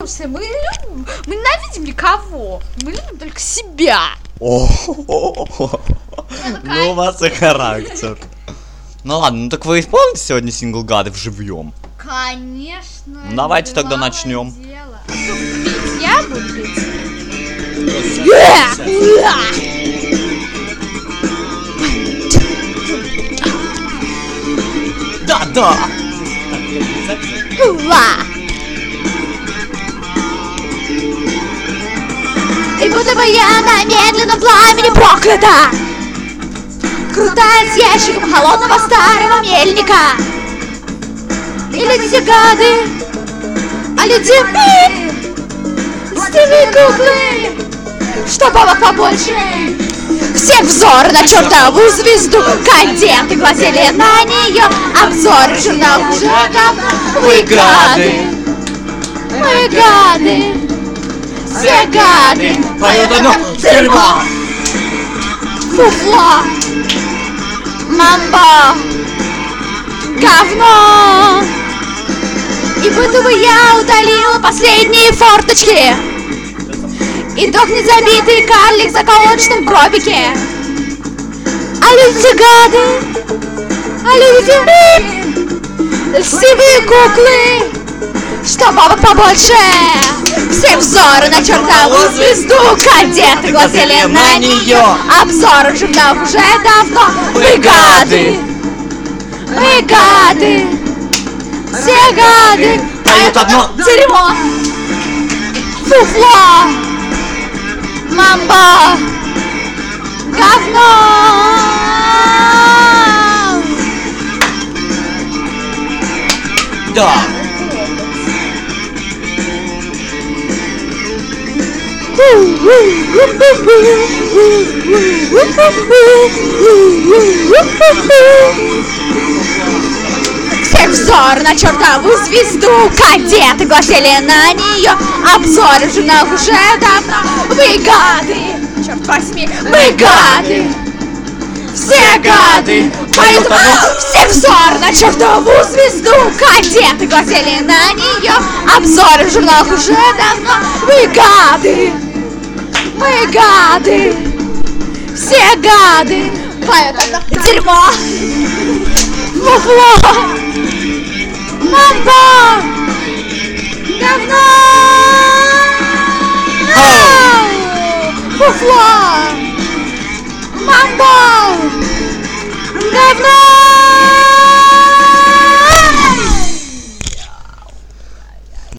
смысле? Мы ненавидим никого. Мы любим только себя. Ну у вас и характер. Ну ладно, ну так вы исполните сегодня сингл Гады вживьем? Конечно. Давайте тогда начнем. Я буду петь. Да. И будто бы я на медленном пламени проклята, крутая с ящиком холодного старого мельника. И люди гады, а люди мы, стивы куклы, что бабок побольше. Всех взор на чертову звезду, канденты глазели на нее, обзор журнал уже давно. Вы гады, мы гады, все гады, поют одно дерьмо. Фуфло, мамба, говно. И будто бы я удалила последние форточки, и дохнет забитый карлик в заколоченном гробике. А люди гады, а люди мы, льстивые куклы, что бабок побольше. Все взоры на чертову звезду, кадеты глазели на нее, обзоры в журналах уже давно. Вы гады, вы гады, все гады, поют одно дерьмо. Фуфло, мамба, говно. Да. Всех взор на чертову звезду, кадеты глазели на нее, обзоры в журналах уже давно. Вы гады, черт возьми, мы гады, все гады, поют всех взор на чертову звезду, кадеты глазели на нее, обзоры в журналах уже давно. Вы гады, мы гады, все гады, поют одно дерьмо. Фуфло, мамба,